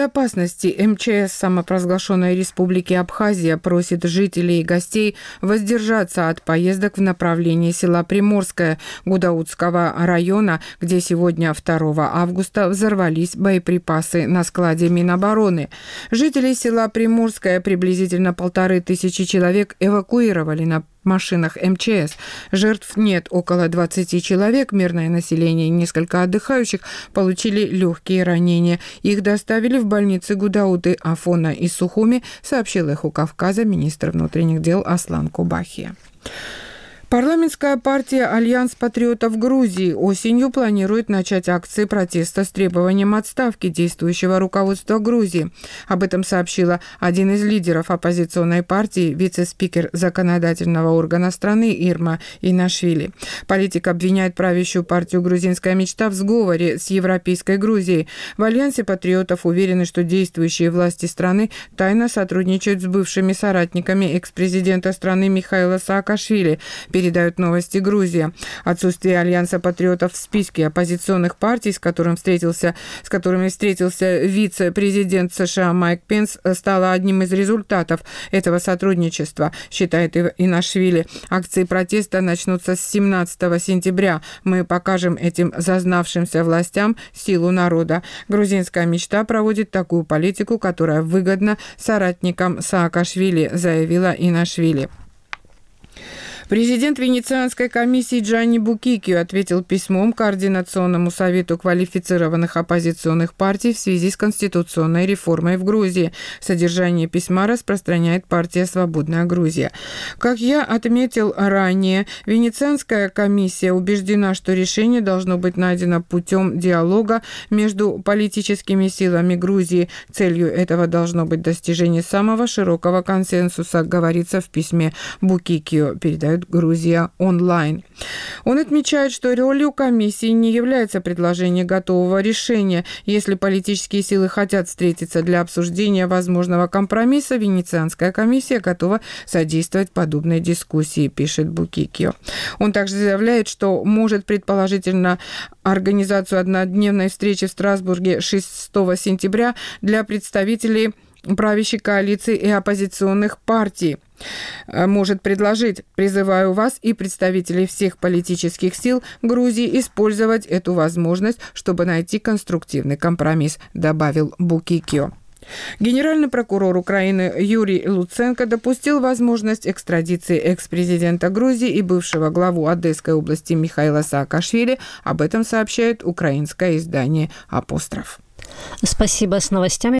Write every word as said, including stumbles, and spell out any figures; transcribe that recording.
Опасности МЧС самопровозглашенной Республики Абхазия просит жителей и гостей воздержаться от поездок в направлении села Приморское Гудаутского района, где сегодня, второго августа, взорвались боеприпасы на складе Минобороны. Жителей села Приморское, приблизительно полторы тысячи человек, эвакуировали на машинах МЧС. Жертв нет, около двадцати человек, мирное население и несколько отдыхающих получили легкие ранения. Их доставили в больницы Гудауты, Афона и Сухуми, сообщил «Эхо Кавказа» министр внутренних дел Аслан Кубахи. Парламентская партия «Альянс патриотов Грузии» осенью планирует начать акции протеста с требованием отставки действующего руководства Грузии. Об этом сообщила один из лидеров оппозиционной партии, вице-спикер законодательного органа страны Ирма Инашвили. Политик обвиняет правящую партию «Грузинская мечта» в сговоре с европейской Грузией. В «Альянсе патриотов» уверены, что действующие власти страны тайно сотрудничают с бывшими соратниками экс-президента страны Михаила Саакашвили, передают новости Грузия. Отсутствие Альянса патриотов в списке оппозиционных партий, с, которым встретился, с которыми встретился вице-президент США Майк Пенс, стало одним из результатов этого сотрудничества, считает Инашвили. Акции протеста начнутся с семнадцатого сентября. Мы покажем этим зазнавшимся властям силу народа. Грузинская мечта проводит такую политику, которая выгодна соратникам Саакашвили, заявила Инашвили. Президент Венецианской комиссии Джанни Букикио ответил письмом Координационному совету квалифицированных оппозиционных партий в связи с конституционной реформой в Грузии. Содержание письма распространяет партия «Свободная Грузия». Как я отметил ранее, Венецианская комиссия убеждена, что решение должно быть найдено путем диалога между политическими силами Грузии. Целью этого должно быть достижение самого широкого консенсуса, говорится в письме Букикио, передает Грузия онлайн. Он отмечает, что ролью комиссии не является предложение готового решения. Если политические силы хотят встретиться для обсуждения возможного компромисса, Венецианская комиссия готова содействовать подобной дискуссии, пишет Букикио. Он также заявляет, что может предположительно организацию однодневной встречи в Страсбурге шестого сентября для представителей правящей коалиции и оппозиционных партий. Может предложить: призываю вас и представителей всех политических сил Грузии использовать эту возможность, чтобы найти конструктивный компромисс, добавил Букикио. Генеральный прокурор Украины Юрий Луценко допустил возможность экстрадиции экс-президента Грузии и бывшего главу Одесской области Михаила Саакашвили. Об этом сообщает украинское издание «Апостроф». Спасибо. С новостями